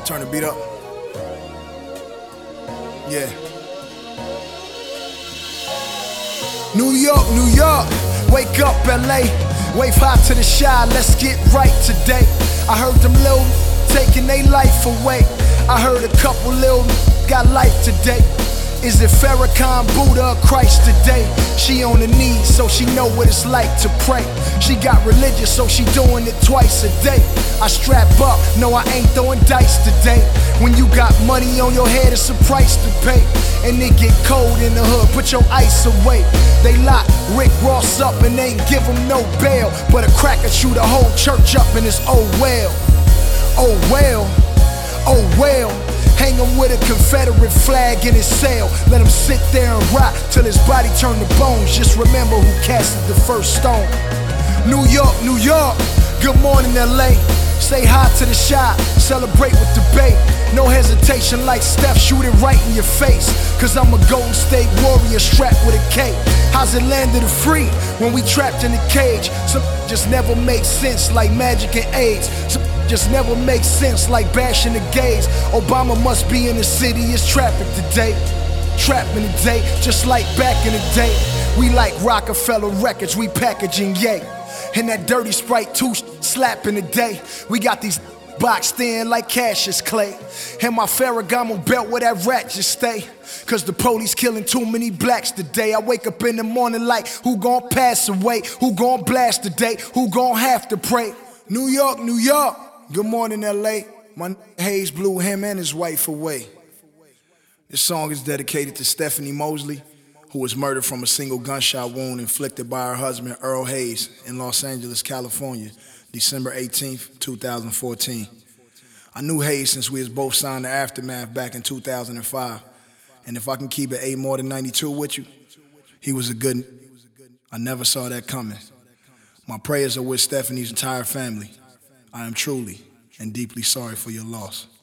Turn the beat up. Yeah. New York, New York, wake up LA. Wave high to the shy, let's get right today. I heard them little taking they life away. I heard a couple little got life today. Is it Farrakhan, Buddha, or Christ today? She on her knees, so she know what it's like to pray. She got religious, so she doing it twice a day. I strap up, no I ain't throwing dice today. When you got money on your head, it's a price to pay. And it get cold in the hood, put your ice away. They lock Rick Ross up and ain't give him no bail. But a cracker shoot a whole church up in his oh well. Oh well, oh well. Hang him with a Confederate flag in his cell. Let him sit there and rot till his body turn to bones. Just remember who casted the first stone. New York, New York, good morning LA. Say hi to the shy, celebrate with the Bay. No hesitation like Steph, shoot it right in your face. Cause I'm a Golden State Warrior strapped with a K. How's it land of the free when we trapped in a cage? Some just never makes sense like magic and AIDS. Some just never makes sense like bashing the gays. Obama must be in the city, it's traffic today. Trapped in the day, just like back in the day. We like Rockefeller Records, we packaging yay. And that dirty Sprite 2 slap in the day. We got these boxed in like Cassius Clay. And my Ferragamo belt where that rat just stay. Cause the police killing too many blacks today. I wake up in the morning like, who gon' pass away? Who gon' blast today? Who gon' have to pray? New York, New York, good morning LA. My Hayes blew him and his wife away. This song is dedicated to Stephanie Mosley, who was murdered from a single gunshot wound inflicted by her husband Earl Hayes in Los Angeles, California, December 18th, 2014. I knew Hayes since we was both signed to Aftermath back in 2005. And if I can keep it 8 more than 92 with you, he was a good. I never saw that coming. My prayers are with Stephanie's entire family. I am truly and deeply sorry for your loss.